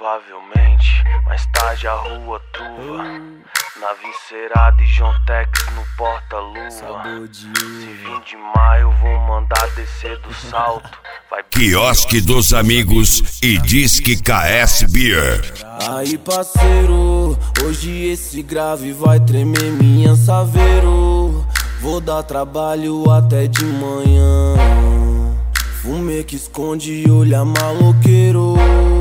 Provavelmente, mais tarde a rua truva. Na Vincerada e John Tex no porta-luva. Se vir de maio, vou mandar descer do salto. Vai Quiosque dos Amigos e Disque KS Beer. Aí parceiro, hoje esse grave vai tremer minha saveiro. Vou dar trabalho até de manhã. Fumê que esconde olha maloqueiro.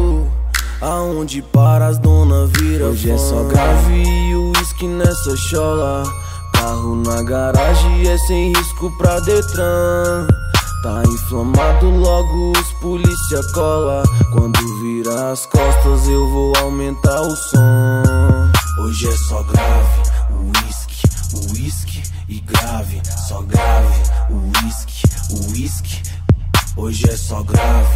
Aonde para as dona vira hoje fã. É só grave e uísque nessa chola. Carro na garagem é sem risco pra Detran. Tá inflamado, logo os polícia cola. Quando vira as costas eu vou aumentar o som. Hoje é só grave, uísque e grave. Só grave, uísque. Hoje é só grave,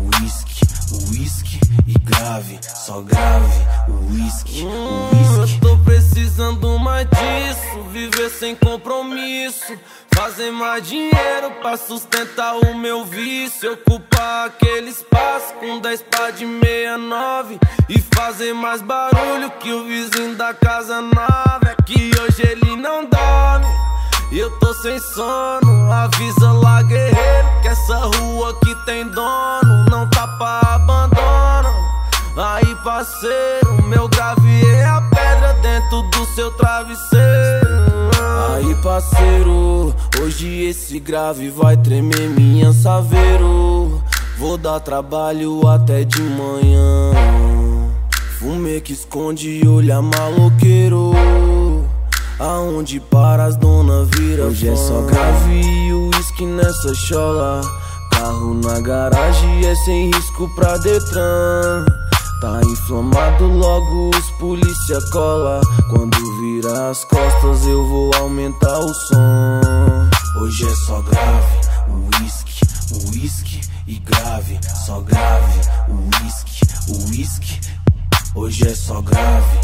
uísque e grave. Só grave, uísque. Eu tô precisando mais disso, viver sem compromisso. Fazer mais dinheiro pra sustentar o meu vício. Ocupar aquele espaço com 10 pá de 69 e fazer mais barulho que o vizinho da casa nova. É que hoje ele não dorme e eu tô sem sono. Avisa lá, guerreiro, que essa rua aqui tem dono. Não tá pra abandono. Aí parceiro, meu grave é a pedra dentro do seu travesseiro. Aí parceiro, hoje esse grave vai tremer minha saveiro. Vou dar trabalho até de manhã. Fumê que esconde olha maloqueiro. Aonde para as dona vira hoje fã. É só grave e uísque nessa chola. Carro na garagem é sem risco pra Detran. Tá inflamado, logo os polícia cola. Quando vira as costas eu vou aumentar o som. Hoje é só grave, uísque e grave. Só grave, uísque. Hoje é só grave,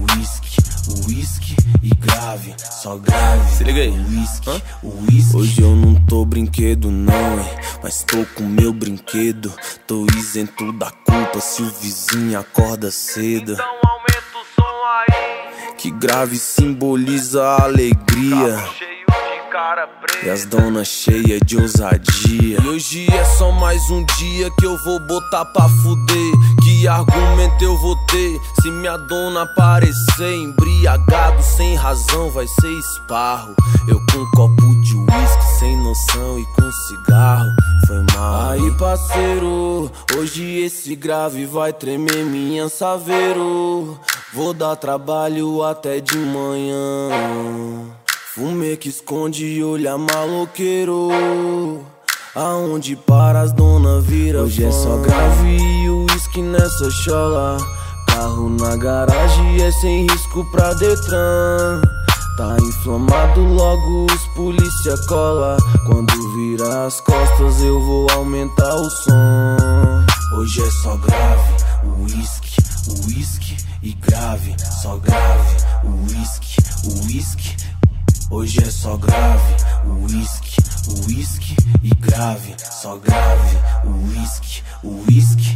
uísque e grave. Só grave, se liga aí, uísque. Hoje eu não tô brinquedo não, hein, mas tô com meu brinquedo. Tô isento da culpa se o vizinho acorda cedo. Então aumenta o som aí. Que grave simboliza a alegria. Carro cheio de cara preta e as donas cheias de ousadia. E hoje é só mais um dia que eu vou botar pra fuder. Que argumento eu vou ter se minha dona aparecer? Embriagado sem razão vai ser esparro. Eu com um copo de uísque sem noção e com cigarro. Foi mal. Aí parceiro, hoje esse grave vai tremer minha saveiro. Vou dar trabalho até de manhã. Fumê que esconde olha maloqueiro. Aonde para as dona vira hoje fã. É só grave e uísque nessa chola. Carro na garagem é sem risco pra Detran. Tá inflamado, logo os polícia cola. Quando vira as costas eu vou aumentar o som. Hoje é só grave, uísque e grave. Só grave, uísque. Hoje é só grave, uísque e grave. Só grave, uísque.